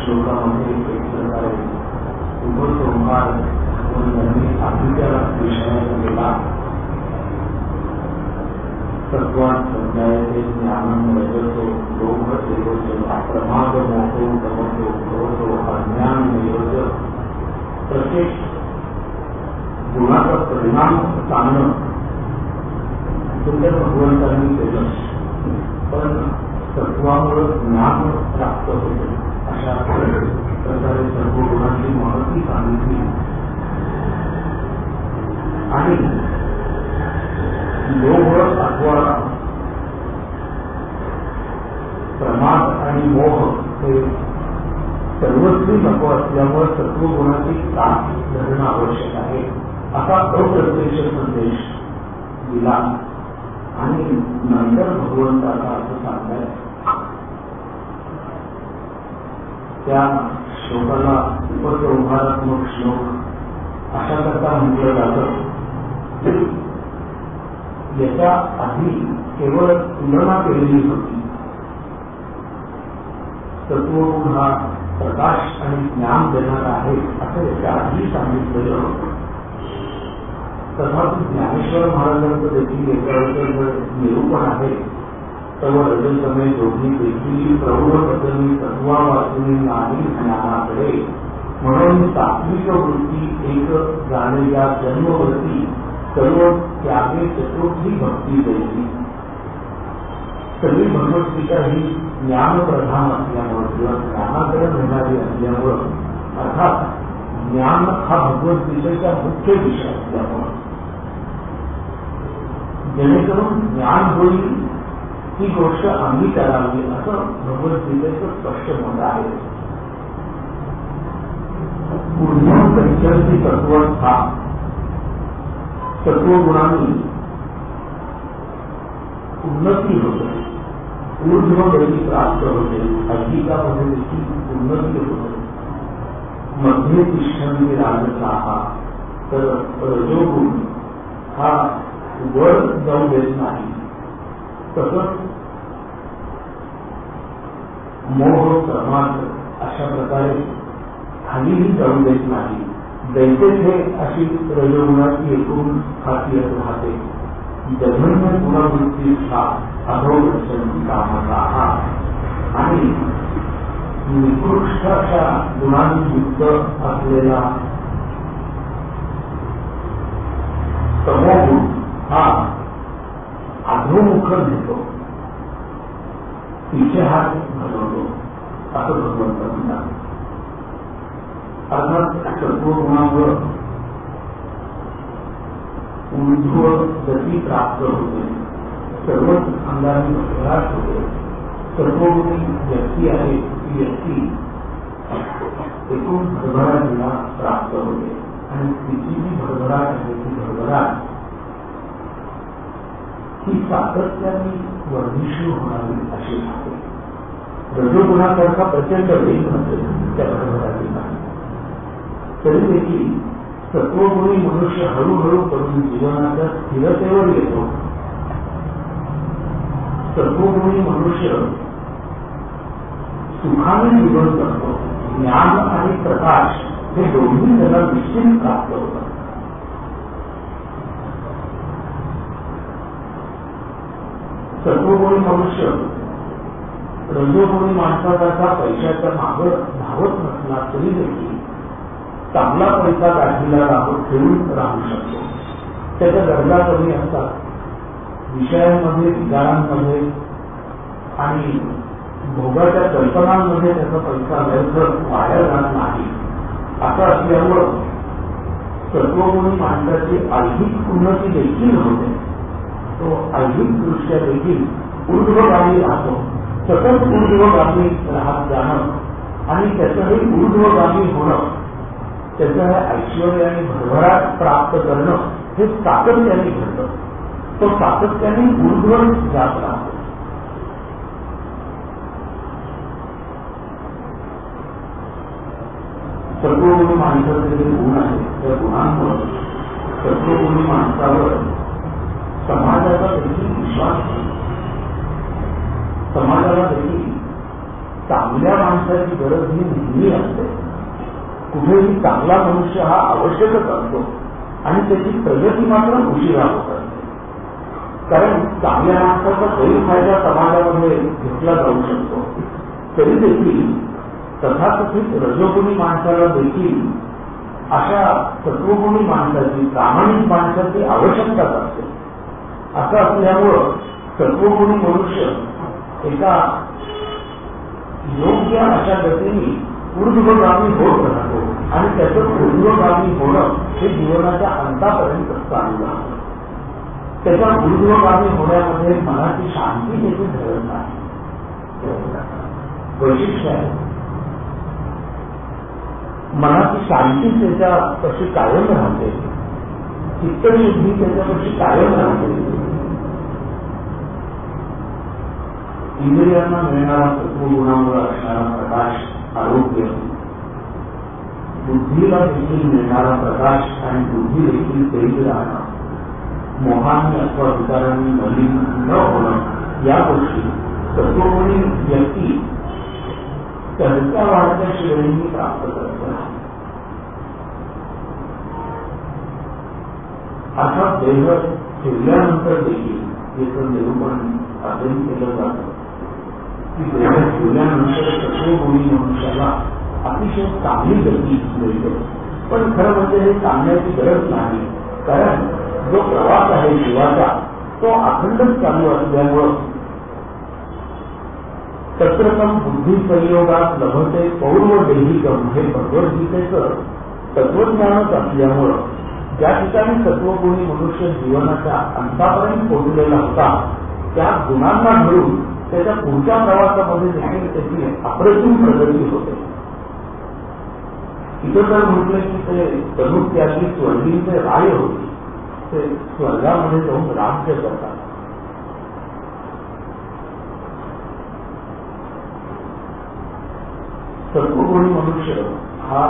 श्लोकामध्ये एक प्रकारे उपसंहार आधीच्या विषयाचा केला. सत्वात संज्ञायते ज्ञानं रजतो लोभ तेजो अप्रमाद मोहो गमतो भवतो अज्ञान नियोज. प्रत्येक गुणाचा परिणाम सांगणं तुमच्या भगवंतांनी केलं, पण तत्वामुळे ज्ञान प्राप्त होते. अशा प्रकारे सर्व गुणांची महती सांगितली आणि लोभ अथवा प्रमाद आणि मोह हे सर्वस्वी नको असल्यामुळे सत्वगुणाची साथ धरणं आवश्यक आहे असा अप्रत्यक्ष संदेश दिला. आणि नंतर भगवंताचा असं सांगताय त्या श्लोकाला उपसंहारात्मक श्लोक अशा करता म्हटलं जातं. याच्या आधी केवळ तुलना केलेली होती. सत्वगुण हा प्रकाश आणि ज्ञान देणारा आहे असं याच्या आधी सांगितलेलं होतं. तथापि ज्ञानेश्वर महाराजांचं देखील याच्यावर निरूपण आहे. सर्व रजतमे दोन्हीपैकी प्रौढ पतनी तत्वा वाचून नाही ज्ञानाकडे, म्हणून सात्विक वृत्ती एक जाणे या जन्मवृत्ती सर्व त्यागे चतुर्थी भक्ती द्यायची. सगळी भगवद्गीता ही ज्ञानप्रधान असल्यामुळे किंवा ज्ञानाकडे नेणारी असल्यामुळं, अर्थात ज्ञान हा भगवद्गीतेचा मुख्य विषय असल्यामुळे जेणेकरून ज्ञान होईल ही गोष्ट आम्ही करावी असं भगवद्गीतेचं स्पष्ट मत आहे. ऊर्ध्व पंचरती तत्वस्था सत्वगुणांनी उन्नती होते, ऊर्ध्व गती प्राप्त होते, अधिकामध्ये देखील उन्नती होते. मध्ये तिष्ठन्ति राजसाः, तर रजोगुण हा वर जाऊ देत नाही. तसंच मोह प्रमाद अशा प्रकारे खालीही जाऊ देत नाही. दैतेथे अशी रजोगुणाची एकूण खासियत राहते. जघन्य गुणवृत्ती हा अधोगच्छन्ति कामकाः, आणि निकृष्ट अशा गुणांनी युक्त असलेला तमोगुण हा अधोमुख नेतो, तिचे हात घडवतो असं भगवंत म्हणतात. अर्थात सत्वगुणामुळे ऊर्ध्व गती प्राप्त होते, सर्वच अंगाने भरभराट होते. सत्वगुणी व्यक्ती आहे ती व्यक्ती एकूण भरभराटीला प्राप्त होते आणि तिची जी भरभराट आहे ती भरभराट ही सातत्याने वर्धिष्णू होणारी अशी आहे. रजोगुणासारखा प्रचंड वेग नसेल त्या भरभराटीला, तरी देखील सत्वगुणी मनुष्य हळूहळू करून जीवनाच्या स्थिरतेवर येतो. सत्वगुणी मनुष्य सुखाने जीवन करतो. ज्ञान आणि प्रकाश हे दोन्ही त्याला निश्चित प्राप्त होतात. सत्वगुणी मनुष्य रजोगुणी माणसासारखा पैशाच्या मागे धावत नसला तरी देखील चांगला पैसा गाठीला ठेवून राहू शकतो. त्याच्या गरजा कमी असतात. विषयांमध्ये, विचारांमध्ये आणि भोगाच्या कल्पनांमध्ये त्याचा पैसा व्यर्थ वाया जात नाही. असं असल्यामुळं सत्वगुणी माणसाची ऐहिक उन्नती देखील होते. तो ऐहिक दृष्ट्या देखील ऊर्ध्वगामी राहतो. सतत ऊर्ध्वगामी राहत जाणं आणि त्याचंही ऊर्ध्वगामी होणं, त्याचं हे ऐश्वर्य आणि भरभराट प्राप्त करणं हे सातत्याने घडतं. तो सातत्याने ऊर्ध्व जात राहतो. सत्वगुणी माणसाचे जे गुण आहेत त्या गुणांमुळे सत्वगुणी माणसावर समाजाचा देखील विश्वास, समाजाला देखील चांगल्या माणसाची गरज ही नेहमी असते. कुठेही चांगला मनुष्य हा आवश्यकच असतो आणि त्याची प्रगती मात्र उशिरा होत असते. कारण चांगल्या माणसाचा गैरफायदा समाजामध्ये घेतला जाऊ शकतो. तरी देखील तथाकथित रजोगुणी माणसाला देखील अशा सत्वगुणी माणसाची, प्रामाणिक माणसाची आवश्यकताच असते. असं असल्यामुळं सत्वगुणी मनुष्य एका योग्य अशा गतीने ऊर्ध्वगामी होत राहतो आणि त्याचं ऊर्ध्वगामी होणं हे जीवनाच्या अंतापर्यंत चालू राहतं. त्याच्या ऊर्ध्वगामी होण्यामध्ये मनाची शांती देखील धरत नाही. वैशिष्ट्य आहे. मनाची शांती त्याच्या कशी कायम राहते, चित्तशुद्धी त्याच्यापाशी कायम राहते. इंद्रियांना मिळणारा सत्वगुणामुळे असणारा प्रकाश, आरोग्य, बुद्धीला देखील मिळणारा प्रकाश आणि बुद्धी देखील तेज राहणं, मोहाने अथवा विचारांनी मलिन न होणं, या गोष्टी सत्वगुणी व्यक्ती चढत्या वाढत्या श्रेणींनी प्राप्त करत आहे. अर्थात देह ठेवल्यानंतर देखील याचं निरूपण असंही केलं जातं की देह ठेवल्यानंतर सत्वगुणी मनुष्याला अतिशय चांगली गती मिळते. पण खरं म्हणजे हे सांगण्याची गरज नाही, कारण जो प्रवास आहे जीवाचा तो अखंडच चालू असल्यामुळं तत्रतम बुद्धी संयोगात लभते पौर्व देहिकम हे भगवद्गीतेचं तत्वज्ञानच असल्यामुळं ज्या ठिकाणी सत्वगुणी मनुष्य जीवनाच्या अंतापर्यंत पोहोचलेला होता त्या गुणांना धरून त्याच्या पुढच्या प्रवासामध्ये देखील त्याची अप्रतिम प्रगती होते. इथं तर म्हटलं की ते तनुत्याची स्वर्गीचे राय होती, ते स्वर्गामध्ये जाऊन राज्य करतात. सत्वगुणी मनुष्य हा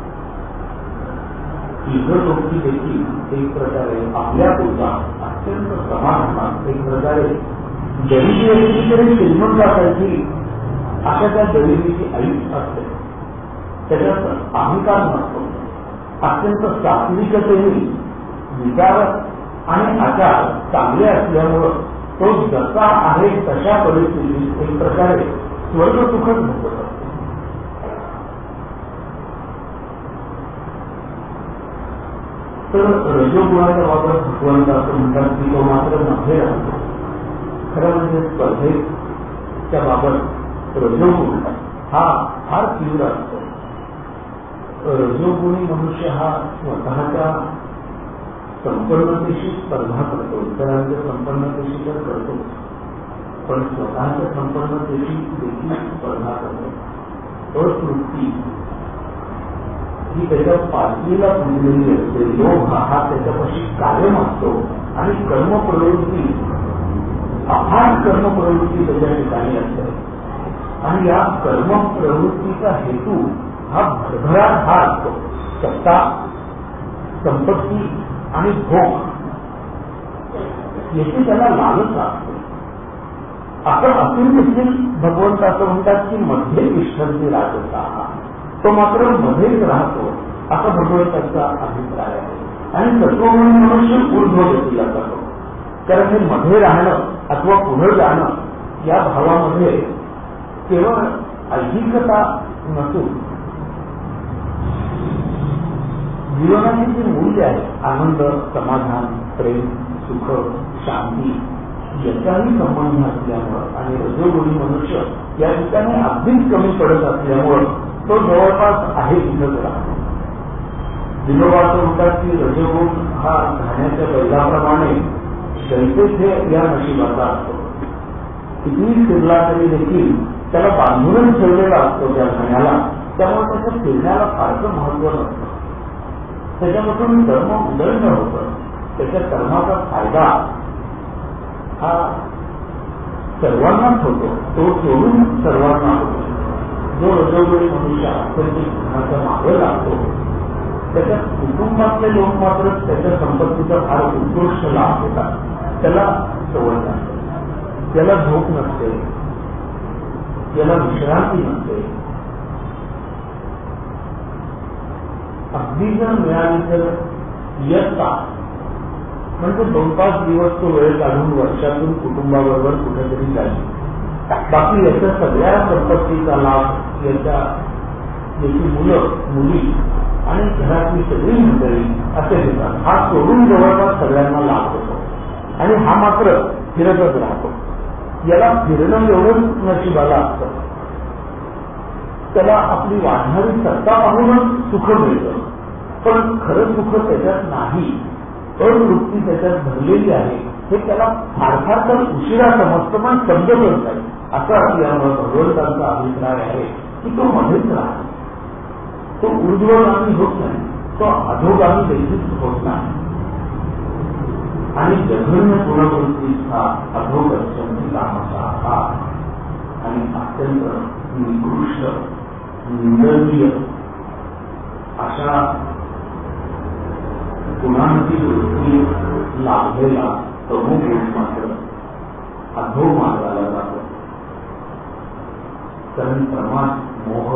इहलोकी देखील एक प्रकारे आपल्या पुरता अत्यंत समाधानात एक प्रकारे गरिबी असली तरी श्रीमंत असायची अशा त्या गरिबीची आयुष असते. त्याच्यात अहंकार नसतो. अत्यंत सात्विकतेने विचार आणि आचार चांगले असल्यामुळं तो जसा आहे तशा परिस्थितीत एक प्रकारे स्वर्ग सुखच भोगत असतो. तर रजोगुणाचा वापर भगवंत असं म्हणतात की तो मात्र मध्ये राहतो. खरं म्हणजे स्पर्धेच्या बाबत रजोगुण हा फार तीव्र असतो. रजोगुणी मनुष्य हा स्वतःच्या संपन्नतेशी स्पर्धा करतो. इतरांच्या संपन्नतेशी तर करतो, पण स्वतःच्या संपन्नतेशी देखील स्पर्धा करतो. अतृप्ती ही त्याच्या पातळीला पुजलेली असते. लोभ हा त्याच्यापाशी कायम असतो आणि कर्मप्रवृत्ती, अफाट कर्मप्रवृत्ती त्याच्या ठिकाणी असते. आणि या कर्मप्रवृत्तीचा हेतू हा भरभराट हा असतो. सत्ता, संपत्ती आणि भोग याची त्याला लालच असते. आपण असून देखील भगवंत असं म्हणतात की मध्ये तिष्ठन्ति राजसाः, तो मात्र मध्येच राहतो असा भगवंताचा अभिप्राय आहे. आणि सत्वगुणी मनुष्य ऊर्ध्वगतीला जातो, कारण हे मध्ये राहणं अथवा पुढे जाणं या भावामध्ये केवळ ऐहिकता नसून जीवनाची जी मूल्य आहे, आनंद, समाधान, प्रेम, सुख, शांती याचाही संबंध असल्यामुळं आणि रजोगुणी मनुष्य या ठिकाणी अगदीच कमी पडत असल्यामुळं तो जवळपास आहे तिथंच राहतो. विनोबा असं म्हणतात की रजोगुण हा घाण्याच्या बैलाप्रमाणे जैसे या नशिबाचा असतो. कितीही फिरला तरी देखील त्याला बांधूनच ठेवलेला असतो त्या घाण्याला, त्यामुळे त्याच्या फिरण्याला फारसं महत्व नसतं. त्याच्यापासून कर्म उदंड होतं. त्याच्या कर्माचा फायदा हा सर्वांनाच होतो, तो सोडून सर्वांना होतो. जो रजोगुणी मनुष्य अत्यंत गुणाच्या मागे लागतो त्याच्या कुटुंबातले लोक मात्र त्याच्या संपत्तीचा फार उत्कृष्ट लाभ घेतात. त्याला सवय नसते, त्याला झोप नसते, याला विश्रांती नसते. अगदी जर मिळाली तर इयत्ता म्हणजे 2-5 दिवस तो वेळ काढून वर्षातून कुटुंबाबरोबर कुठेतरी जाईल. बाकी याच्या सगळ्या संपत्तीचा लाभ याची मुलं मुली आणि घरातली सगळी मंडळी असे घेतात. हा सोडून जवळपास सगळ्यांना लाभ होतो आणि हा मात्र फिरतच राहतो. याला फिरणं एवढंच नशिबाला असतं. त्याला आपली वाढणारी सत्ता पाहूनच सुख मिळतं, पण खरं सुख त्याच्यात नाही. अवृत्ती त्याच्यात भरलेली आहे हे त्याला फार फार तर उशिरा समजतं, पण समजतच नाही. असा यावर भगवंतांचा अभिप्राय आहे की तो मध्येच राहतो. तो ऊर्ध्वगामी होत नाही, तो अधोगामी देखील होत नाही. आणि जघन्य गुणवृत्तीचा अधोगच्छन्ति कामशः आणि अत्यंत निकृष्ट निंदनीय अशा गुणांची वृत्ती लाभलेला तमोगुण मात्र अधो मार्गाला जातो. कारण प्रमाद मोह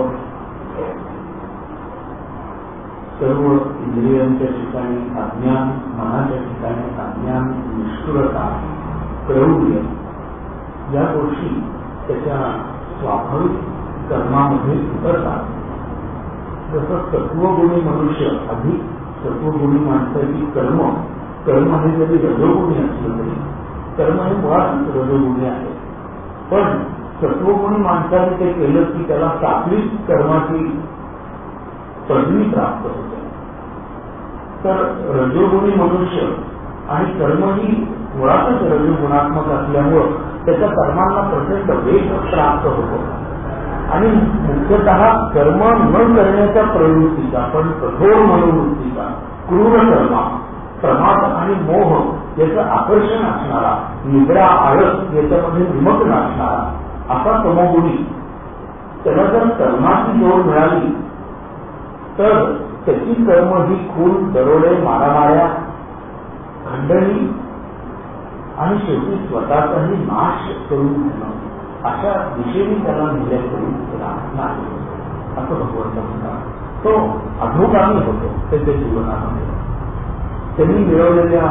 सर्व इंद्रियांच्या ठिकाणी अज्ञान, मनाच्या ठिकाणी अज्ञान, निष्ठुरता, क्रौर्य या गोष्टी त्याच्या स्वाभाविक कर्मामध्ये उतरतात. जसं सत्वगुणी मनुष्य अधिक सत्वगुणी माणसाची कर्म हे जरी रजोगुणी असलं तरी कर्म हे मुळात रजोगुणी आहे. पण सत्वगुणी माणसाने ते केलं की त्याला सात्विक कर्माची पदवी प्राप्त होते. तर रजोगुणी मनुष्य आणि कर्म ही मुळातच रजोगुणात्मक असल्यामुळं त्याच्या कर्मांना प्रचंड वेग प्राप्त होतो. आणि मुख्यतः कर्म न करण्याच्या प्रवृत्तीचा पण कठोर मनोवृत्तीचा क्रूर कर्म, प्रमाद आणि मोह याचं आकर्षण असणारा, निद्रा आळस याच्यामध्ये निमग्न असणारा असा तमोगुणी त्याला जर कर्माची जोड मिळाली तर त्याची कर्म ही खून, दरोडे, मारामाऱ्या, खंडणी आणि शेवटी स्वतःचाही नाश करून घेणं अशा दिशेने त्याला नेल्याकडून राहत नाही असं भगवंत म्हणतात. तो अधोगामी होतो त्याच्या जीवनामध्ये. त्यांनी मिळवलेल्या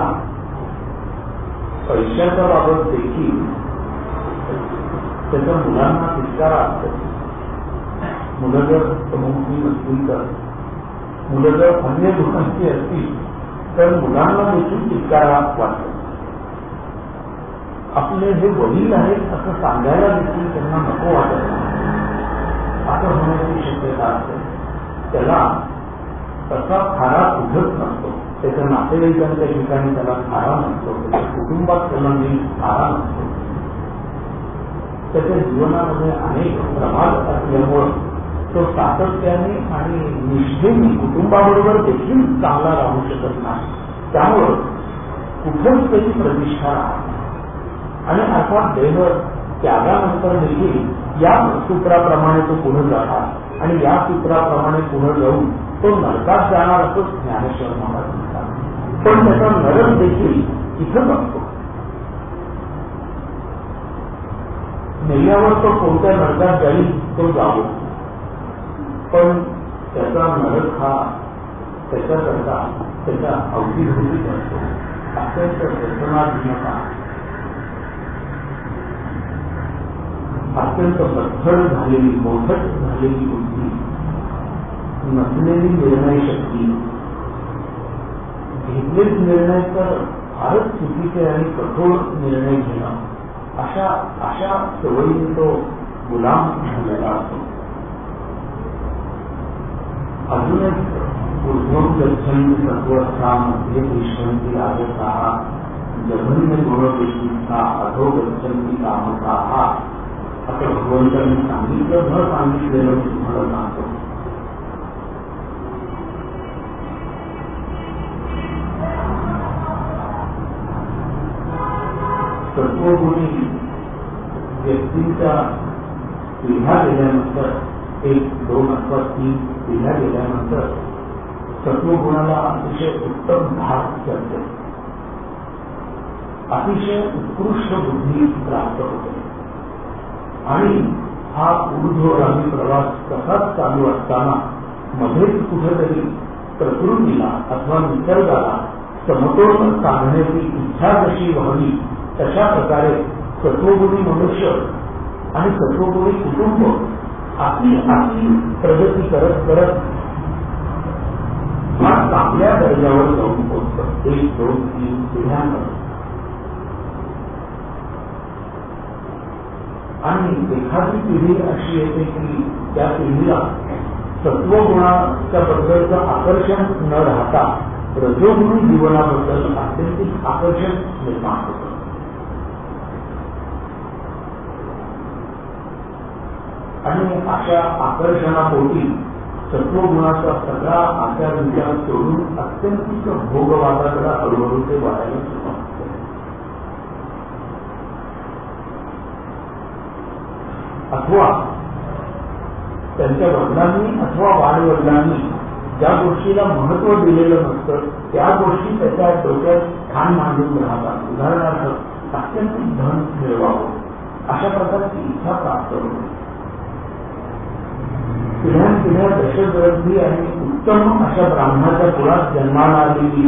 पैशाच्या बाबत देखील त्याच्या मुलांना तितकारा असतो. मुलं जर तमोगुणी नसतील तर, मुलं जर अन्य दुःखांची असतील तर मुलांना देखील तितकारा वाटतो. आपले हे वडील आहेत असं सांगायला देखील त्यांना नको वाटत असं होण्याची शक्यता असते. त्याला तसा थारा उठत नसतो. त्याच्या नातेवाईकांच्या ठिकाणी त्याला थारा नसतो. त्याच्या कुटुंबात त्याला थारा नसतो. त्याच्या जीवनामध्ये अनेक प्रमाद असल्यामुळं तो सातत्याने आणि निष्ठेने कुटुंबाबरोबर देखील चांगला राहू शकत नाही. त्यामुळं कुठंच त्याची प्रतिष्ठा राहते. आणि अर्थात देह त्यागानंतर देखील या सूत्राप्रमाणे तो पुढे जाणार आणि या सूत्राप्रमाणे पुढे जाऊन तो नरकात जाणार असं ज्ञानेश्वर महाराज म्हणतात. पण त्याचा नरक देखील इथंच असतो. मेल्यावर तो कोणत्या नरकात जाईल तो जावो, पण त्याचा नरक हा त्याच्याकरता त्याच्या अवतीभोवतीच असतो. अत्यंत व्यसनाधीनता, अत्यंत पत्थर झालेली, मोठट झालेली बुद्धी, नसलेली निर्णय शक्ती, घेतलेच निर्णय तर फारच चुकीचे आणि कठोर निर्णय घेणं अशा सवयीने तो गुलाम झालेला असतो. अजून एक ऊर्ध्वं गच्छन्ति सत्त्वस्थामध्ये तिष्ठन्ति राजसाः जघन्य गुणवृत्तीचा अधो गच्छन्ति कामकाः असं भगवंतांनी सांगितलं. न सांगितलेलं मी तुम्हाला सांगतो. सत्वगुणी व्यक्तींच्या पिढ्या गेल्यानंतर 1, 2 अथवा 3 पिढ्या गेल्यानंतर सत्वगुणाला अतिशय उत्तम भाग चढते. अतिशय उत्कृष्ट बुद्धी प्राप्त होते आणि हा ऊर्ध्वगामी प्रवास तसाच चालू असताना मध्येच कुठेतरी प्रकृतीला अथवा निसर्गाला समतोल साधण्याची इच्छा जशी व्हावी तशा प्रकारे सत्वगुणी मनुष्य आणि सत्वगुणी कुटुंब आपली प्रगती करत करत हा चांगल्या दर्जावर जाऊन पोहोचतं. 1, 2, 3 पिढ्यांमध्ये. आणि एखादी पिढी अशी येते की त्या पिढीला सत्वगुणाच्या बद्दलचं आकर्षण न राहता रजोगुणी जीवनाबद्दल अत्यंतिक आकर्षण निर्माण होतं. आणि अशा आकर्षणापोटी सत्वगुणाचा सगळा आचार विचार सोडून अत्यंतिक भोगवादाकडे हळूहळू ते वाढायला सुरुवात होते. अथवा त्यांच्या वडिलांनी अथवा वाडवडिलांनी ज्या गोष्टीला महत्व दिलेलं नसतं त्या गोष्टी त्याच्या डोक्यात ठाण मांडून राहतात. उदाहरणार्थ अत्यंतिक धन मिळवावं अशा प्रकारची इच्छा प्राप्त होते. पिढ्यानपिढ्या दशग्रंथी आणि उत्तम अशा ब्राह्मणाच्या कुळात जन्माला आलेली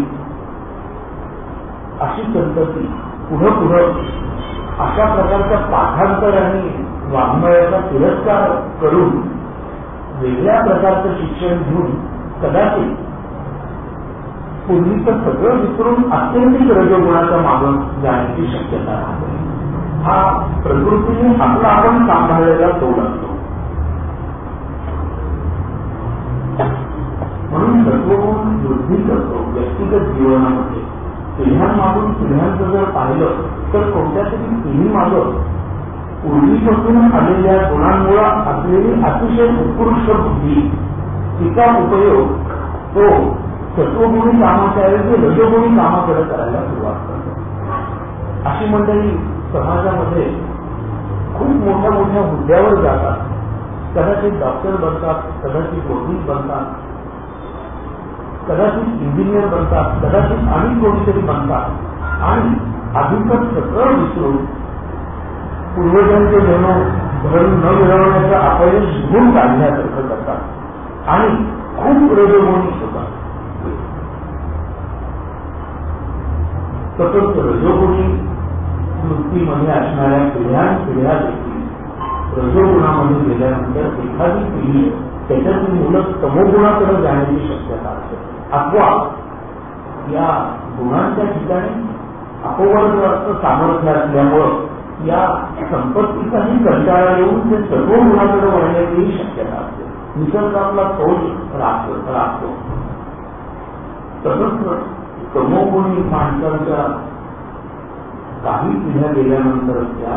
अशी संतती पुढं पुढं अशा प्रकारच्या पाठांतर आणि वाङ्मयाचा तिरस्कार करून वेगळ्या प्रकारचं शिक्षण घेऊन कदाचित पूर्वीचं सगळं विसरून अत्यंतिक रजोगुणाच्या मागून जाण्याची शक्यता राहते. हा प्रकृतीने आपला आपण सांभाळलेला तोड असतो. म्हणून सत्वगुण वृद्धी करतो व्यक्तिगत जीवनामध्ये. पिढ्यांमागून पिढ्यांचं जर पाहिलं तर कोणत्या तरी पिढीमागं पूर्वीपासून आलेल्या गुणांमुळे असलेली अतिशय उत्कृष्ट बुद्धी तिचा उपयोग तो सत्वगुणी कामाच्या ऐवजी रजोगुणी कामाकडे करायला सुरुवात करतो. अशी मंडळी समाजामध्ये खूप मोठ्या मोठ्या हुद्द्यावर जातात. कदाचित डॉक्टर बनतात, कदाचित पोलीस बनतात, कदाचित इंजिनियर बनतात, कदाचित आणि कोणीतरी बनतात आणि आधीच सगळं विसरून पूर्वजांचे धन न मिळवण्याचा अपयश घेऊन काढण्यासारखं करतात आणि खूप रजोगुणी होतात. सतत रजोगुणी वृत्तीमध्ये असणाऱ्या पिढ्या देखील रजोगुणामध्ये गेल्यानंतर एखादी पिढी त्याच्यातील मुलं तमोगुणाकडे जाण्याची शक्यता असते. अथवा या गुणांच्या ठिकाणी अपवर्गाचं सामर्थ्य असल्यामुळं या संपत्तीचाही कंटाळा येऊन ते सर्व गुणाकडे वळण्याचीही शक्यता असते. निसर्गातला तोल राखतो. तसंच तमोगुणी माणसांच्या काही पिढ्या गेल्यानंतर त्या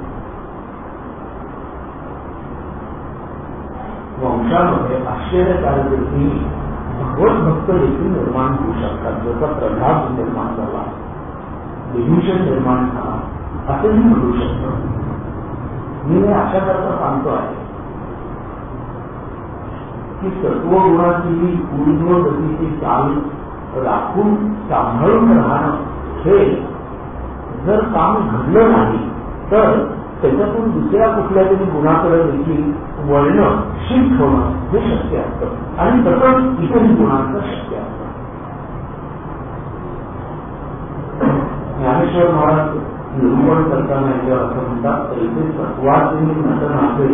वंशामध्ये आश्चर्यकारक रीतीने भगवत भक्त देखील निर्माण होऊ शकतात. ज्याचा प्रभाव निर्माण झाला, विभूषण निर्माण झाला असंही म्हणू शकतं. मी हे अशा करता सांगतो आहे की सत्वगुणाची ही ऊर्ध्वगतीची चाल राखून सांभाळून राहणं हे जर काम घडलं नाही तर त्याच्यातून दुसऱ्या कुठल्या तरी गुणाकडे देखील वळणं, शिफ्ट होणं हे शक्य असतं आणि तसंच इतरही गुणांचं शक्य असतं. ज्ञानेश्वर महाराज निरूपण करताना याच्यावर असं म्हणतात, इथे सत्वाचे नटन असे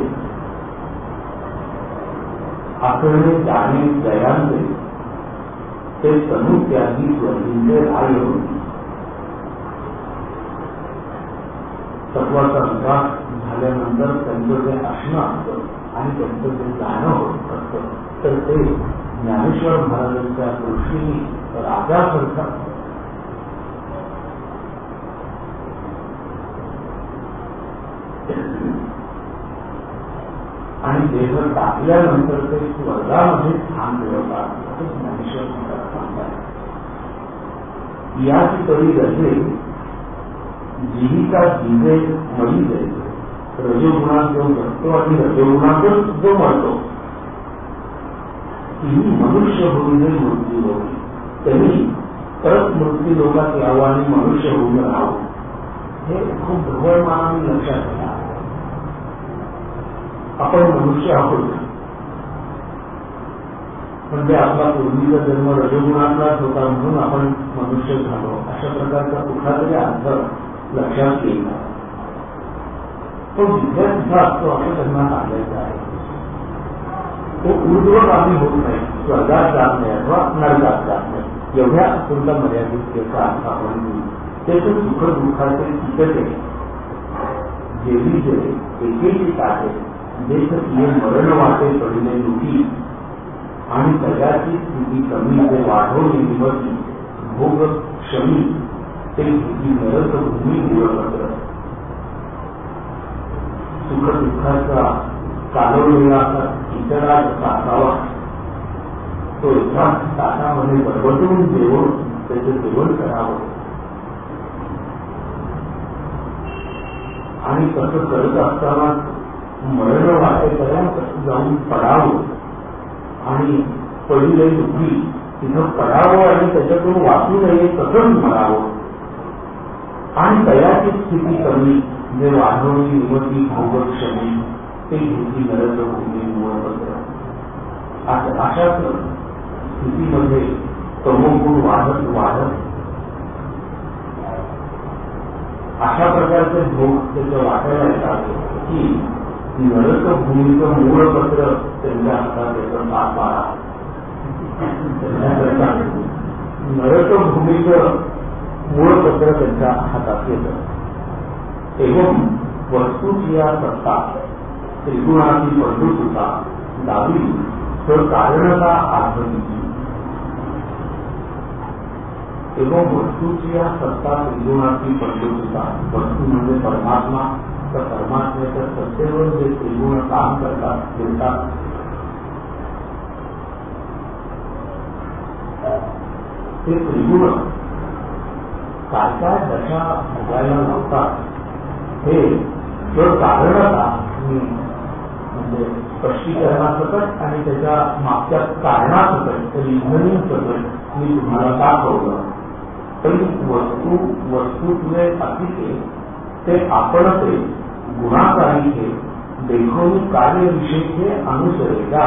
आकरणे जाणे दयांचे ते तनु त्यागी स्वरींचे राय होती. सत्वाचा विकास झाल्यानंतर त्यांचं जे असणं असतं आणि त्यांचं जे जाणं होत असतं तर ते ज्ञानेश्वर महाराजांच्या दृष्टीने राजासारखं आणि देह टाकल्यानंतर ते स्वर्गामध्ये स्थान मिळवतात असं ज्ञानेश्वर महाराज सांगतात. याची तरी रजे जीविका जीवे मरी जायचे. रजोगुणात जो जगतो आणि रजोगुणातच जो मरतो तीही मनुष्य होऊ नये मृत्यू होईल. त्यांनी परत मृत्यू लोकात यावं आणि मनुष्य होऊन राहावं हे खूप ढवळमानाने लक्षात घ्या. आपण मनुष्य आहोत, म्हणजे आपला पूर्वीचा जन्म रजोगुणातलाच होता म्हणून आपण मनुष्य झालो, अशा प्रकारचा कुठला तरी अर्थ लक्षात येईल. तो जिथल्या तिथं असतो असं त्यांना सांगायचं आहे. तो ऊर्ध्वगामी होत नाही, स्वर्गात जात नाही अथवा नरकात जात नाही, एवढ्या तुमचा मर्यादित त्याचा अर्थ आपण घेऊ. त्याचं सुख दुःखाचे तिथे जेवी जे एकेची आहे देश तिने मरण वाटे पडले दुखी आणि जगाची स्थिती कमी ते वाढवणे निवडली भोग क्षमी ते नरक भूमी निवडपत्र. सुख दुःखाचा चालवलेला इतरा सासावा तो एका ताटामध्ये बरबटून देऊन त्याचे सेवन करावं आणि तसं करत असताना मरण वाटेपर्यंत जाऊन पडावं आणि पडले दुखी तिथं पडावं आणि त्याच्यातून वाचू नये तसंच मरावं आणि तयाची स्थिती कमी जे वाढवणी निवडली भोगक्षमी ते घेतली नरक भूमी निवडपत्र. अशाच स्थितीमध्ये तमोगुण वाढत वाढत अशा प्रकारचे भोग त्याचं वाटायला येतात की नरक भूमीचं मूळपत्र त्यांच्या हातात त्याचा साथ मारा. नरक भूमीचं मूळपत्र त्यांच्या हातात येतं. एवढं वस्तूची या सत्ता त्रिगुणाची पंडुसुता दावी तर कारणता आठवणीची. एवढं वस्तूची या सत्ता त्रिगुणाची पंडुसुता, वस्तू म्हणजे परमात्मा, तर परमात्म्याच्या सत्तेवर जे त्रिगुण काम करतात फिरतात ते त्रिगुण काय काय दशा भोगायला लावतात हे जर कारणता म्हणजे स्पष्टीकरणासकट आणि त्याच्या मागच्या कारणासकट रिझनिंग सकट मी तुम्हाला दाखवलं. तरी वस्तूत्वे अतिके ते आपण ते गुणाकारिके देखोनी कार्यविषयीचे अनुसरेगा.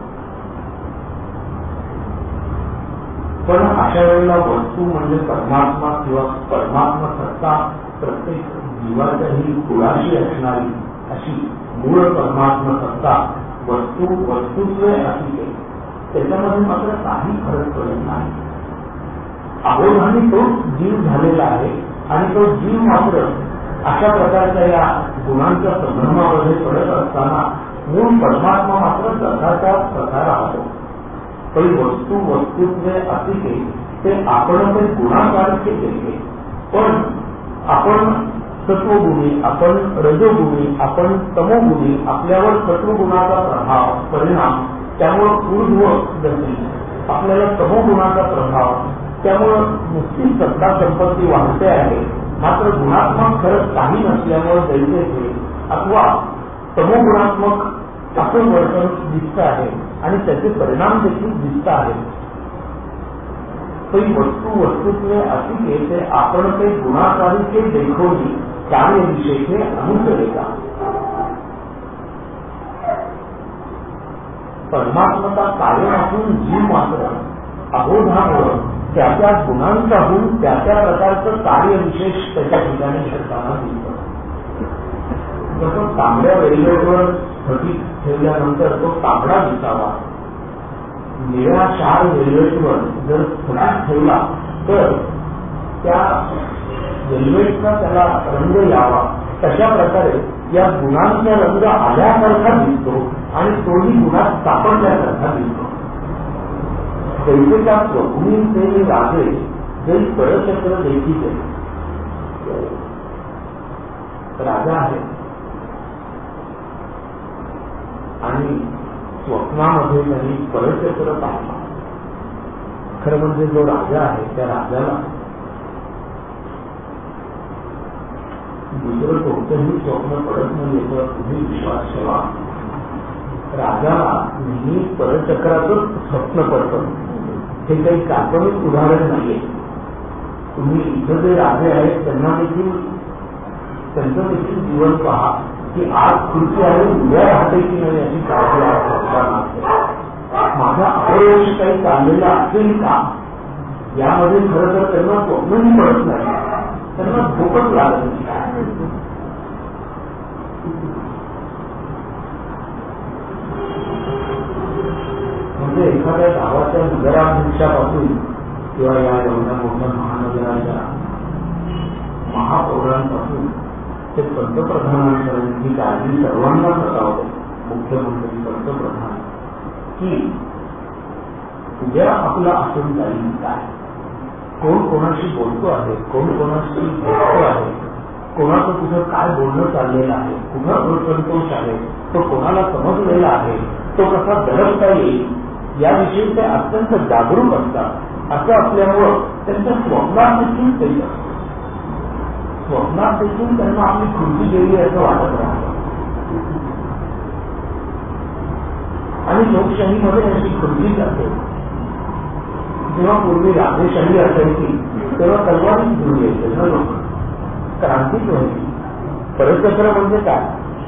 पण अशा वेळेला वस्तू म्हणजे परमात्मा किंवा परमात्मा सत्ता प्रत्येक जीवाच्याही कुळाशी असणारी अशी मूळ परमात्मा सत्ता वस्तूत्वे अतिके त्याच्यामध्ये मात्र काही फरक पडत नाही. अबोधाने तोच जीव झालेला आहे आणि तो जीव मात्र अशा प्रकारच्या या गुणांच्या संभ्रमामध्ये पडत असताना मूळ परमात्मा मात्र जगाच्या तसा राहतो. पण वस्तूत्वे अतिके ते आपण ते गुणाकारके देते. पण आपण सत्वगुणी, आपण रजोगुणी, आपण तमोगुणी, आपल्यावर सत्वगुणाचा प्रभाव परिणाम त्यामुळं ऊर्ध्व गती, आपल्याला तमोगुणाचा प्रभाव त्यामुळं नुसती सत्ता संपत्ती वाढते आहे. मात्र गुणात्मक खरंच काही नसल्यामुळे दैत्य अथवा तमोगुणात्मक असं वर्तन दिसत आहे आणि त्याचे परिणाम देखील दिसत आहेत. तरी वस्तूत्वे अतिके ते आपण ते गुणाकारिके देखोनी कार्यविषयीचे अनुसरेगा. परमात्मता कारण असून जीव मात्र अबोधामुळं त्या त्या गुणांचाहून त्या त्या प्रकारचं कार्यविशेष त्याच्या ठिकाणी घडताना दिसतं. जसं तांबड्या वेळेवर स्फटिक ठेवल्यानंतर तो तांबडा दिसावा, निळ्या शार वेल्वेटवर जर स्फटिक ठेवला तर त्या वेल्वेटचा त्याला रंग यावा. तशा प्रकारे या गुणांचा रंग आल्यासारखा दिसतो आणि तोही गुणात सापडल्यासारखा दिसतो. दैत्याच्या स्वभूमीचे राजे जे परचक्र देखील राजा आहे आणि स्वप्नामध्ये त्यांनी परचक्र पाहिला. खरं म्हणजे जो राजा आहे त्या राजाला दुसरं कोणतंही स्वप्न पडत नाही याच्यावर तुम्ही विश्वास ठेवा. राजाला नेहमी परचक्रातच स्वप्न पडतं. हे काही काल्पनिक उदाहरण नाहीये. तुम्ही इथं जे राजे आहेत त्यांना देखील त्यांचं देखील जीवन पहा. की आज खुर्ची आहे उद्या राहते की नाही याची काळजी आज सरकारला असते. माझा अपयश काही चाललेलं असेल का यामध्ये खरं तर त्यांना स्वप्नही पडत नाही, त्यांना झोपच लागत नाही. म्हणजे एखाद्या गावाच्या नगराध्यक्षापासून किंवा या एवढ्या मोठ्या महानगराच्या महापौरांपासून ते पंतप्रधानांपर्यंत ही काळजी सर्वांना करावं, मुख्यमंत्री पंतप्रधान, की उद्या आपलं आसन जाईल काय, कोण कोणाशी बोलतो आहे, कोण कोणाशी भेटतो आहे, कोणाचं कुठं काय बोलणं चाललेलं आहे, कुठं असंतोष आहे, तो कोणाला समजलेला आहे, तो कसा दडपता येईल याविषयी ते अत्यंत जागरूक असतात. असं असल्यामुळं त्यांच्या स्वप्नात देखील ते स्वप्नात देखील त्यांना आपली खुर्ची गेली असं वाटत राहतं. आणि लोकशाहीमध्ये अशी खुर्चीच असेल. जेव्हा पूर्वी राजेशाही असायची तेव्हा तलवारीच घेऊन यायचे ना लोक, क्रांतीच व्हायची. परचक्र म्हणजे काय,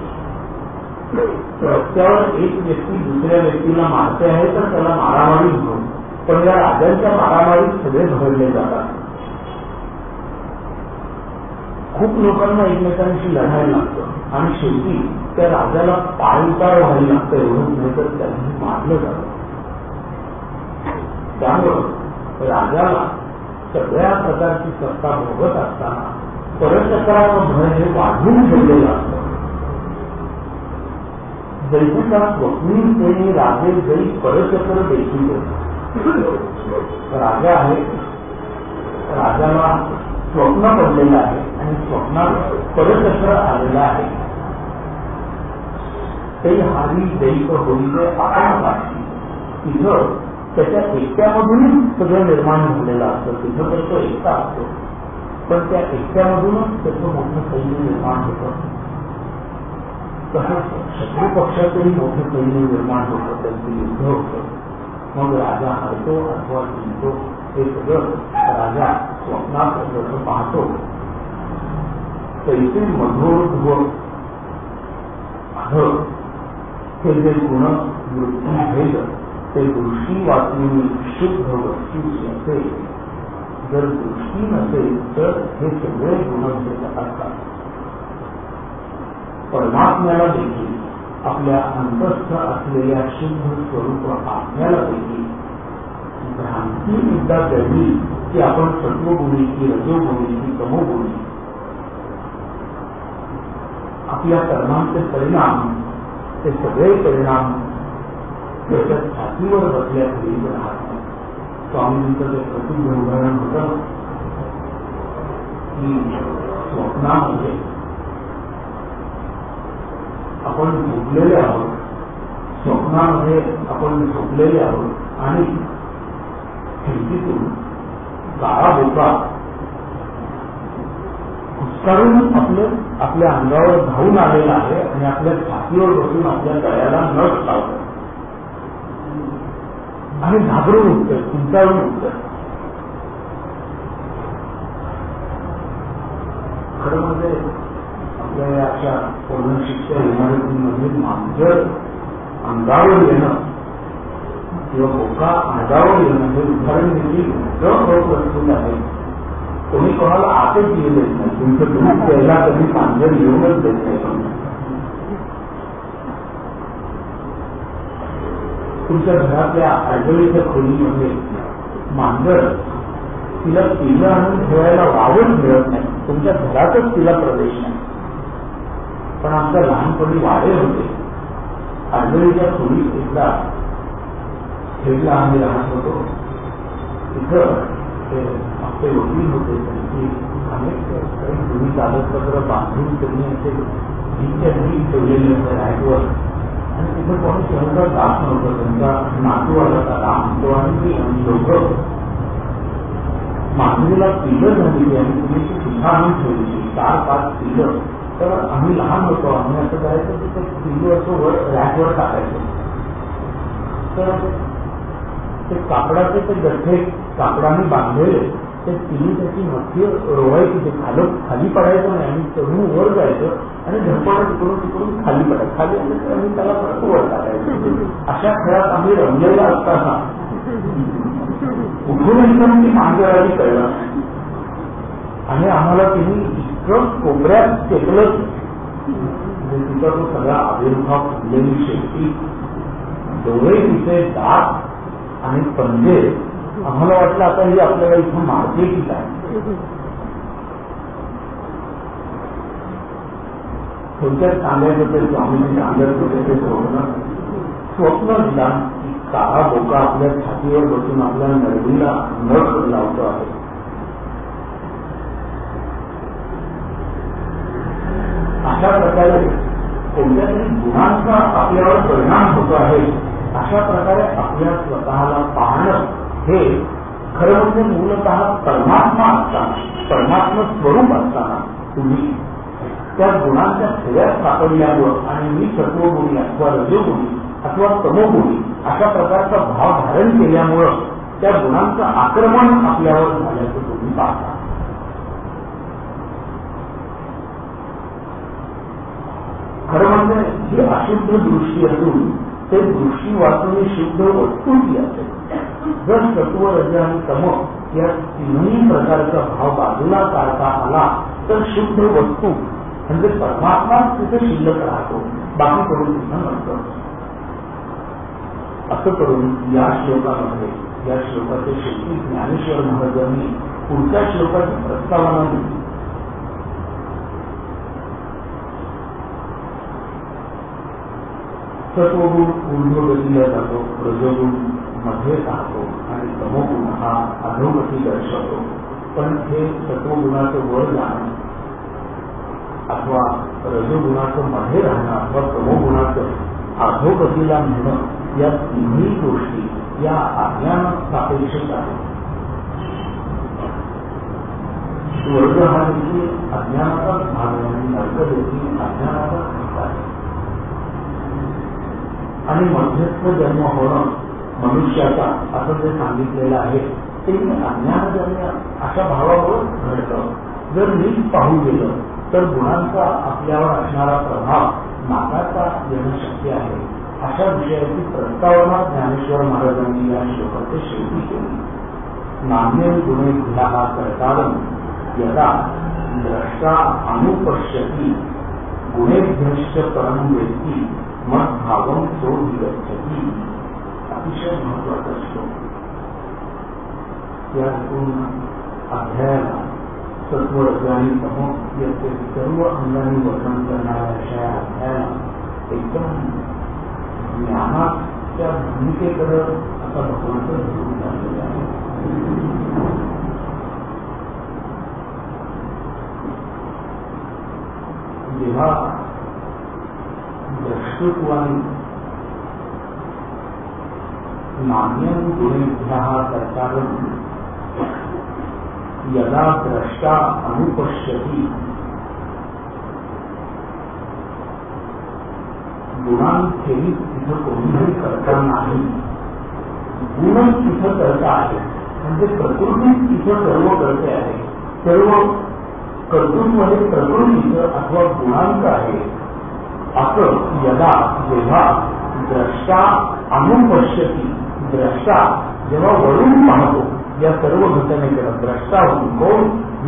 रस्त्यावर एक व्यक्ती दुसऱ्या व्यक्तीला मारते आहे तर त्याला मारामारी होतो, पण या राजांच्या मारामारीत सगळे भरले जातात. खूप लोकांना एकमेकांशी लढायला लागतं आणि शेवटी त्या राजाला पाय उतार व्हायला लागतं, एवढंच नाही तर त्यांनी मारलं जातं. त्यामुळं राजाला सगळ्या प्रकारची सत्ता भोगत असताना परचक्राचं भय हे वाढवून ठेवलेलं असतं. जैसे का स्वप्नील ते राजे जरी परचक्र देखील राजा आहे, राजाला स्वप्न पडलेलं आहे आणि स्वप्नात परचक्र आलेलं आहे. ते हारी दैक होईचे आपण वाटली, तिथं त्याच्या एकट्यामधूनच सगळं निर्माण झालेलं असतं. तिथं तर तो एकटा असतो, पण त्या एकट्यामधूनच त्याचं मोठं सैन्य निर्माण होतं. तसंच शत्रू पक्षातही मोठं सैन्य निर्माण होतं, त्यांचं युद्ध होतं. मग राजा हरतो अथवा जिंकतो हे सगळं राजा स्वप्नात जसं पाहतो तैसे मधोर्ध्व हे जे गुण वृत्ती भेद ते दृष्टी वाचलेली शुद्ध वस्तू असेल. जर दृष्टी नसेल तर हे सगळे गुणभेद असतात. परमात्म्याला देखील आपल्या अंतस्थ असलेल्या शुद्ध स्वरूप आत्म्याला देखील भ्रांती एकदा कळली की आपण सत्वगुणी की रजोगुणी की तमोगुणी, आपल्या कर्मांचे परिणाम ते सगळे परिणाम त्याच्या छातीवर बसल्या तरी राहत नाही. स्वामींचं ते प्रसिद्ध उदाहरण होतं की स्वप्नामध्ये आपण झोपलेले आहोत, स्वप्नामध्ये आपण झोपलेले आहोत आणि खिडकीतून काळा बोका घुसकारून आपल्या अंगावर धावून आलेला आहे आणि आपल्या छातीवर बसून आपल्या गळ्याला नट लावतो आणि घाबरून उठतोय, चिंताळून उठतोय. खरं म्हणजे आपल्या या अशा पौर्णशिक्षा इमारतींमध्ये मांजर अंगावर येणं किंवा बोका अंगावर येणं हे उदाहरण देखील प्रस्तुत आहे. कोणी कोणाला आतच येऊ देत नाही, तुमचं तुम्ही त्याला कधी मांजर येऊनच देत नाही. तुमच्या घरातल्या आजोळीच्या खोलीमध्ये मांजर तिला पिलं आणून ठेवायला वावच मिळत नाही, तुमच्या घरातच तिला प्रवेश नाही. पण आमच्या लहानपणी वाडे होते, आजोळीच्या खोलीत एकदा खेळला आम्ही राहत होतो. तिथं आपले वकील होते, त्यांची अनेक जुनी कागदपत्र बांधून त्यांनी असे ढीच्या ठेवलेले होते रॅकवर आणि तिथे कोणी सहसा जात नव्हतं. त्यांचा नातू आला होता राम, तो आणि लोक मागणीला पिलं झालेली आणि तुम्ही सुद्धा आणून ठेवली 4-5 पिलं. तर आम्ही लहान होतो, आम्ही असं करायचं की ते पिलं असं वर रॅकवर टाकायचं. तर ते कापडाचे ते गठ्ठे कापडाने बांधलेले ते तिने त्याची मध्य रोवायची, ते खाली पडायचं नाही आणि चढून वर जायचं आणि धडपडत तिकडून खाली पडायचं, खाली आलं आणि त्याला परत वर टाकायचं. अशा खेळात आम्ही रमलेला असताना कुठून एकदम ती मांजराची कळलं आणि आम्हाला तिने इतकं कोपऱ्यात टेकलंच. तिचा तो सगळा आविर्भाव फुललेली शेती, डोळे तिचे दात आणि पंजे, आम्हाला वाटलं आता ही आपल्याला इथं मारते की काय. थोडक्यात सांगायचं ते स्वामींनी सांगत होते ते स्वप्न दिला की काळा बोका आपल्या छातीवर बसून आपल्या नरडीला नख लावतो आहे. अशा प्रकारे कोणत्या तरी गुणांचा आपल्यावर परिणाम होतो आहे. अशा प्रकारे आपल्या स्वतःला पाहणं हे खरं म्हणजे मूलतः परमात्मा असताना, परमात्मा स्वरूप असताना तुम्ही त्या गुणांच्या फेऱ्यात सापडल्यामुळं आणि मी सत्वगुणी अथवा रजोगुणी अथवा तमोगुणी अशा प्रकारचा भाव धारण केल्यामुळं त्या गुणांचं आक्रमण आपल्यावर झाल्याचं तुम्ही पाहता. खरं म्हणजे ही अशुद्ध दृष्टी असून ते दृष्टी वाचून शुद्ध वस्तूची असेल. जर सत्व रज आणि तम या तिन्ही प्रकारचा भाव बाजूला काढता आला तर शुद्ध वस्तू म्हणजे परमात्मा तिथे शिल्लक राहतो, बाकी करून तिथं नसतं. असं करून या श्लोकामध्ये, या श्लोकाचे शेवटी ज्ञानेश्वर महाराजांनी पुढच्या श्लोकाची प्रस्तावना दिली. सत्वगुण ऊर्ध्वगतीला जातो, रजोगुण मध्ये राहतो आणि तमोगुण हा अधोगती दर्शवतो. पण हे सत्वगुणाचं वर जाणं अथवा रजोगुणाचं मध्ये राहणं अथवा तमोगुणाचं अधोगतीला नेणं या तिन्ही गोष्टी या अज्ञान सापेक्षच आहेत. स्वर्ग हा देखील अज्ञानाचाच भाग आहे आणि नरक देखील अज्ञानाचाच भाग आहे. आणि मध्यस्थ जन्म होणं मनुष्याचा असं जे सांगितलेलं आहे ते अज्ञानजन्य अशा भावावर घडतं. जर नीट पाहू गेलं तर गुणांचा आपल्यावर असणारा प्रभाव नाकाचा येणं शक्य आहे. अशा विषयाची प्रस्तावना ज्ञानेश्वर महाराजांनी या श्लोकाचे शेवटी केली. नाम्य गुणे भिला कर्तारं यदा द्रष्टा अनुपश्यती गुणेभ्यश्च परम वेत्ती मग भावम तो विगच्छती. अतिशय महत्वाचा श्लोक. या पूर्ण अध्यायाला सत्व रज आणि तमो याचे सर्व अंगाने वर्णन करणाऱ्या अशा अध्यायाला एकदम ज्ञानाच्या भूमिकेकडे असा भगवंत धरून झालेला आहे. जेव्हा द्रष्टृत्वाने नाम्यं गुणेभ्यः कर्तारं यदा द्रष्टा अनुपश्यति. गुणांखेरीज तिथं कोणीही करता नाही. गुणच तिथं करता आहे म्हणजे प्रकृती तिथं सर्व करते आहे. सर्व कर्तृत्व हे प्रकृतीचं अथवा गुणांचं आहे. असं यदा जेव्हा द्रष्टा अनुपश्यती, द्रष्टा जेव्हा वरून पाहतो या सर्व घटनेकडे, द्रष्टा होतो कोण?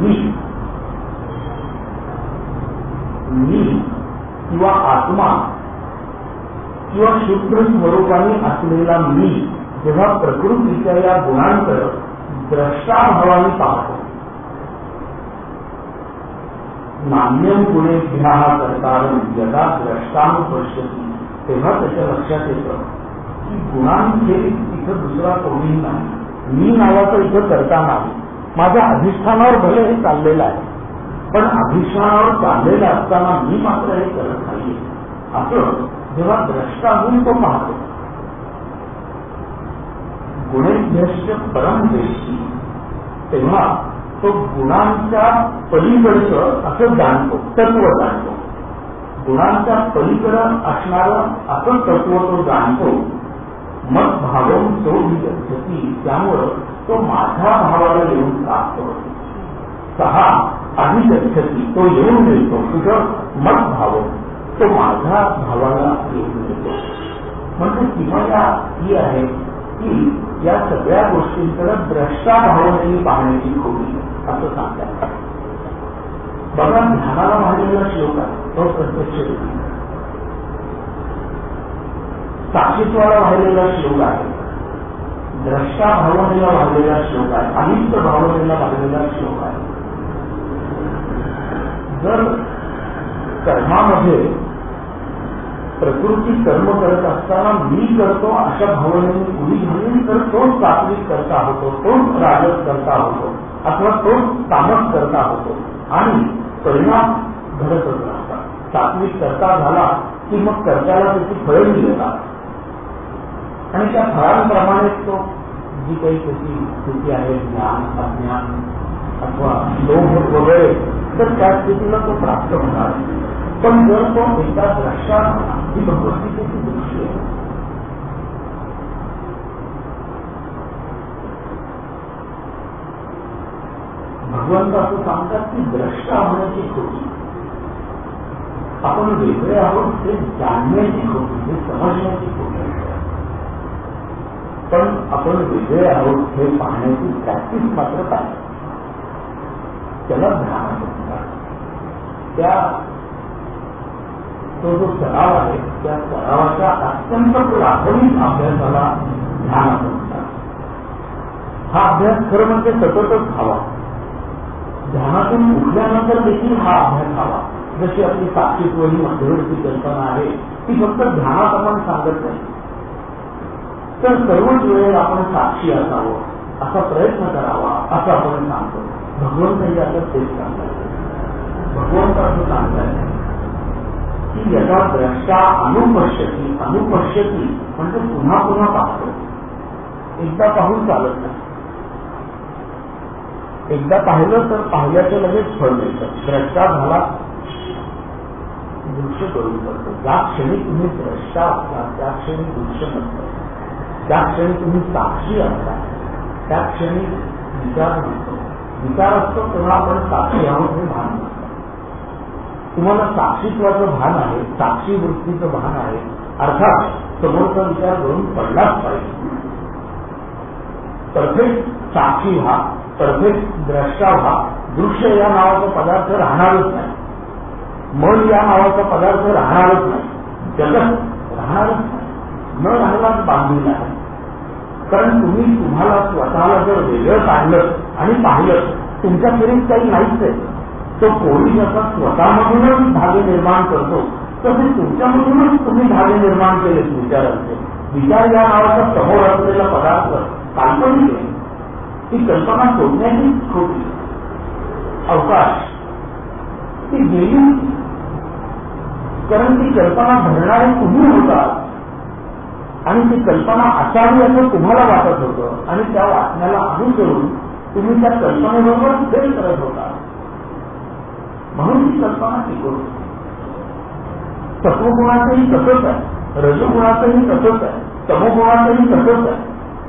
मी किंवा आत्मा किंवा शुद्ध स्वरूपाने असलेला मी जेव्हा प्रकृतीच्या या गुणांकडे द्रष्टा भावाने पाहतो. नाम्यं गुणेभ्यः कर्तारं यदा द्रष्टानुपश्यति, तेव्हा त्याच्या लक्षात येतं की गुणांखेरीज इथं दुसरा कोणीही नाही. मी नावाचं इथं करता नाही. माझ्या अधिष्ठानावर भले हे चाललेलं आहे पण अधिष्ठानावर चाललेलं असताना मी मात्र हे करत नाहीये. असं जेव्हा द्रष्टा होऊन तो पाहतो. गुणेभ्यश्च परम वेत्ती, तेव्हा तो गुणांच्या पलीकडचं असं जाणतो, तत्व जाणतो. गुणांच्या पलीकडं असणारं असं तत्व तो जाणतो. मग भावम तो विगच्छती, त्यामुळं तो माझ्या भावाला येऊन प्राप्त होतो. 6 अधिगच्छती, तो येऊन मिळतो. तुझं मत भाव, तो माझ्या भावाला येऊन मिळतो. म्हणजे किंवा ही आहे की या सगळ्या गोष्टींकडे द्रष्टा भावनेने पाहण्याची खोली असं सांगतात. बघा, ध्यानाला वाहिलेला श्लोक आहे तो प्रत्यक्ष, साक्षीत्वाला वाहिलेला श्लोक आहे, द्रष्टा भावनेला वाहिलेला श्लोक आहे, अनिष्ट भावनेला वाहिलेला श्लोक आहे. जर कर्मामध्ये प्रकृती कर्म करत असताना मी करतो अशा भावनेने उडी घालून तर तोच सात्विक करता होतो, तोच राजस करता होतो अथवा तोच तामस करता होतो आणि परिणाम घडतच राहतात. सात्विक करता झाला की मग कर्त्याला त्याची फळं मिळतात आणि त्या फळांप्रमाणे तो जी काही त्याची स्थिती आहे, ज्ञान अज्ञान अथवा लोभ वगैरे, तर त्या स्थितीला तो प्राप्त होणार. पण जर तो एकदा द्रष्टा झाला ही भगवद्गीतेची दृष्टी आहे. भगवंत असं सांगतात की द्रष्टा होण्याची खोटी, आपण वेगळे आहोत हे जाणण्याची खोटी, हे समजण्याची खोटी. पण आपण वेगळे आहोत हे पाहण्याची प्रॅक्टिस मात्र पाहिजे. त्याला ध्यान म्हणतात. त्या तो जो सराव आहे त्या सरावाच्या अत्यंत प्राथमिक अभ्यासाला ध्यान म्हणतात. हा अभ्यास खरं म्हणजे सततच हवा. ध्यानातून उठल्यानंतर देखील हा अभ्यास हवा. जशी आपली साक्षीत्व ही मध्यवर्ती कल्पना आहे ती फक्त ध्यानात आपण सांगत नाही, तर सर्वच वेळेला आपण साक्षी असावं असा प्रयत्न करावा असं आपण सांगतो. भगवंत आता तेच सांगतात. भगवंत असं सांगतात की याचा द्रष्टा अनुपश्यती, अनुपश्यती म्हणजे पुन्हा पुन्हा पाहतो. एकदा पाहून चालत नाही. एकदा पाहिलं तर पाहिल्याचं लगेच फळ मिळतं. द्रष्टा झाला दृश्य करून करतो. ज्या क्षणी तुम्ही द्रष्टा असता त्या क्षणी दृश्य नसतं. त्या क्षणी तुम्ही साक्षी असता त्या क्षणी विचार नसतो. विचार असतो तेव्हा आपण साक्षी आहोत हे भान नसतं. तुम्हाला साक्षीत्वाचं भान आहे, साक्षी वृत्तीचं भान आहे, अर्थात समोरचा विचार करून पडलाच पाहिजे. परफेक्ट साक्षी व्हा, परफेक्ट द्रष्टा व्हा. दृश्य या नावाचा पदार्थ राहणारच नाही, मन या नावाचा पदार्थ राहणारच नाही, जगत राहणारच नाही, न राहायलाच बांधलेला आहे. कारण तुम्ही तुम्हाला स्वतःला जर वेगळं काढलं आणि पाहिलं तुमच्याखेरीज काही नाहीच आहे. तो कोणी जसा स्वतःमधूनच धागे निर्माण करतो तसे तुमच्यामधूनच तुम्ही धागे निर्माण केले विचारांचे. विचार या नावाचा समोर असलेला पदार्थ काल्पनिक आहे. ती कल्पना शोधण्याची खोटी. अवकाश ती गेली, कारण ती कल्पना धरणारे तुम्ही होता आणि ती कल्पना असावी असं तुम्हाला वाटत होतं आणि त्या वाटण्याला अनुसरून तुम्ही त्या कल्पनेबरोबर खेळ करत होता. म्हणून ती कल्पना टिकवली. सत्वगुणाचंही तसंच आहे, रजगुणाचंही तसंच आहे, तमोगुणाचंही तसंच आहे.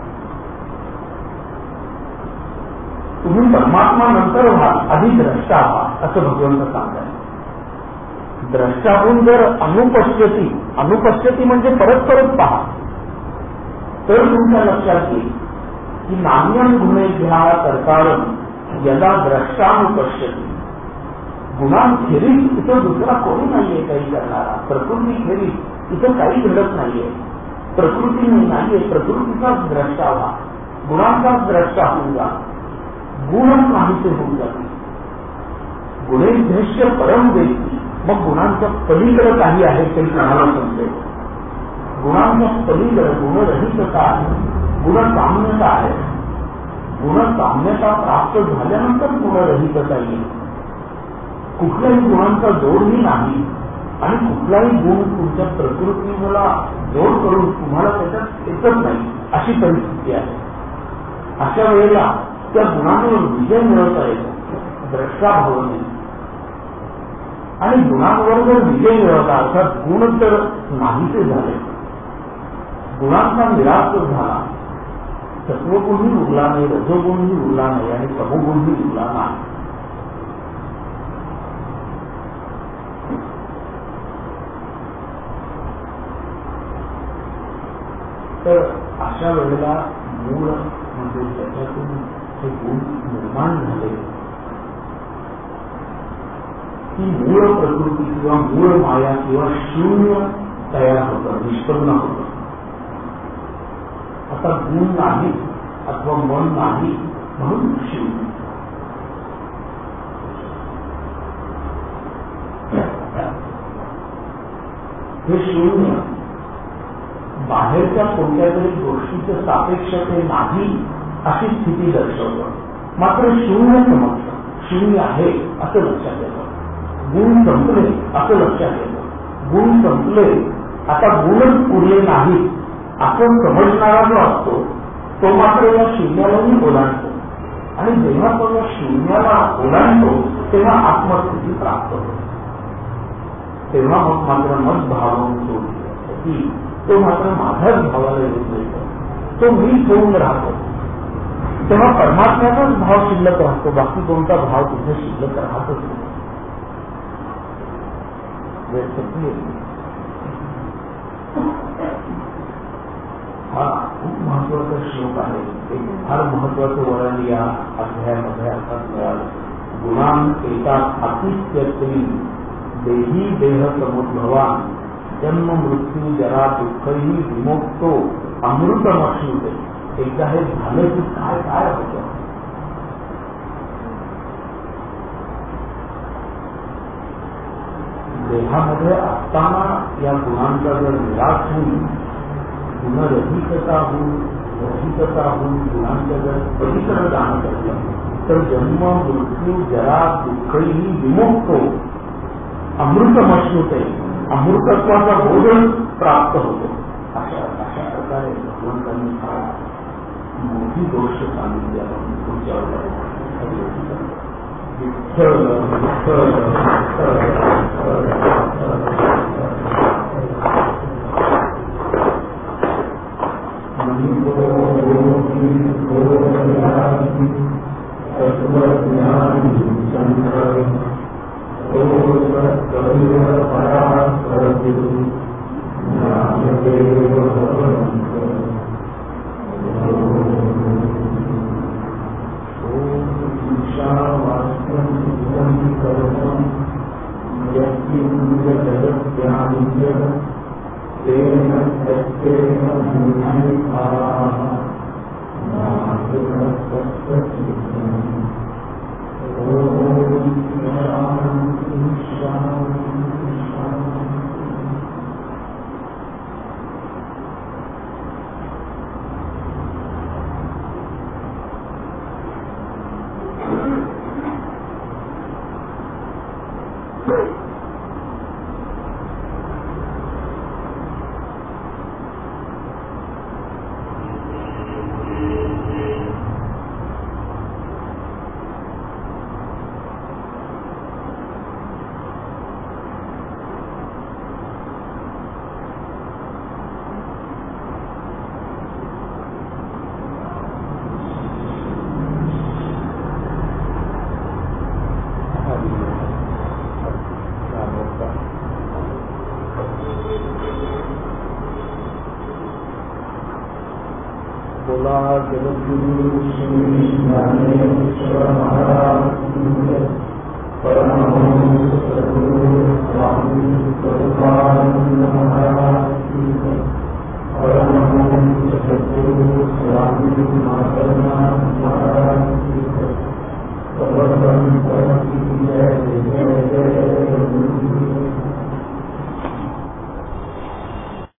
तुम्ही परमात्मा नंतर व्हा, आधी द्रष्टा व्हा असं भगवंत सांगतात. द्रष्टाहून जर अनुपश्यती, अनुपश्यती म्हणजे परत परत पहा, तर तुमच्या लक्षात येईल की नान्यम गुणेभ्यः कर्तारं यदा द्रष्टानुपश्यती. गुणांखेरीज इथं दुसरा कोणी नाहीये काही करणारा. प्रकृती खेरीज इथं काही घडत नाहीये. प्रकृती नाहीये, प्रकृतीचाच द्रष्टा व्हा, गुणांचाच द्रष्टा होऊन जा. गुणच नाहीसे होऊन जाते. गुणेभ्यश्च परम वेत्ती. मग गुणांच्या पलीकडे काही आहे ते तुम्हाला समजेल. गुणांच्या पलीकडे गुणरहितता आहे, गुणसाम्यता आहे. गुणसाम्यता प्राप्त झाल्यानंतर गुणरहितता येईल. कुठल्याही गुणांचा जोडही नाही आणि कुठलाही गुण तुमच्या प्रकृतीला जोड करून तुम्हाला त्याच्यात येतच नाही अशी परिस्थिती आहे. अशा वेळेला त्या गुणांवर विजय मिळवता येतो द्रष्टा भावने. आणि गुणांवर जर विजय मिळवता अर्थात गुण तर नाहीसे झाले, गुणांचा निराश झाला सत्वगुणही उरला नाही, रजोगुणही उरला नाही आणि तमोगुणही उरला नाही. तर अशा वेळेला मूळ म्हणजे त्याच्यातून हे गुण निर्माण झाले की मूळ प्रकृती किंवा मूळ माया किंवा शून्य तयार होतं, निष्पन्न होतं. आता गुण नाही अथवा मन नाही म्हणून शून्य. हे शून्य बाहेरच्या कोणत्या तरी गोष्टीचं सापेक्षते नाही अशी स्थिती दर्शवतं. मात्र शून्य समजतं, शून्य आहे असं लक्षात येतं. गुण संपले असं लक्षात येतं. गुण संपले, आता गुणच उरले नाही आपण समजणारा जो असतो तो मात्र या शून्यालाही ओलांडतो. आणि जेव्हा तो या शून्याला ओलांडतो तेव्हा आत्मस्थिती प्राप्त होते. तेव्हा मग मात्र मत भावून की तो मात्र माझ्याच भावाला येत नाही, तो मी होऊन राहतो. तेव्हा परमात्म्याचाच भाव शिल्लक राहतो, बाकी कोणता भाव तुझ्या शिल्लक राहतच नाही. हा खूप महत्वाचा श्लोक आहे. एक फार महत्वाचं वळण या अध्यायामध्ये अर्थात मिळालं. गुणान एकात अतित्यत्री देही देह समुद्भवान जन्म मृत्यू जरा दुःखही विमुक्तो अमृतमश्नुते. एकदा हे झालं की काय काय होतं. देहामध्ये असताना या गुणांचा जर निराश होऊन गुणरहितता होऊन रहितता होऊन गुणांच्या जर पलीकडे जाणं करलं तर जन्म मृत्यू जरा दुःखही विमुक्तो अमृतमश्नुते, अमृतत्वाचा बोध प्राप्त होतो. अशा प्रकारे भगवंतांनी मोठी गोष्ट सांगितली आपण पुढच्या बोला जगद्गुरु श्री ज्ञानेश्वर महाराज परमहंस सद्गुरु स्वामी प्रभुपाद महाराज